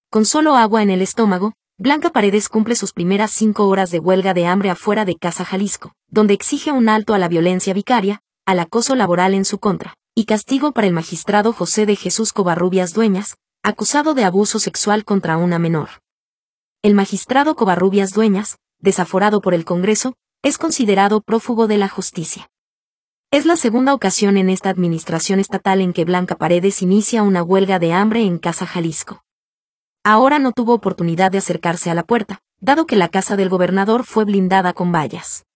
Con solo agua en el estómago, Blanca Paredes cumple sus primeras 5 horas de huelga de hambre afuera de Casa Jalisco, donde exige un alto a la violencia vicaria, al acoso laboral en su contra, y castigo para el magistrado José de Jesús Covarrubias Dueñas, acusado de abuso sexual contra una menor. El magistrado Covarrubias Dueñas, desaforado por el Congreso, es considerado prófugo de la justicia. Es la segunda ocasión en esta administración estatal en que Blanca Paredes inicia una huelga de hambre en Casa Jalisco. Ahora no tuvo oportunidad de acercarse a la puerta, dado que la casa del gobernador fue blindada con vallas.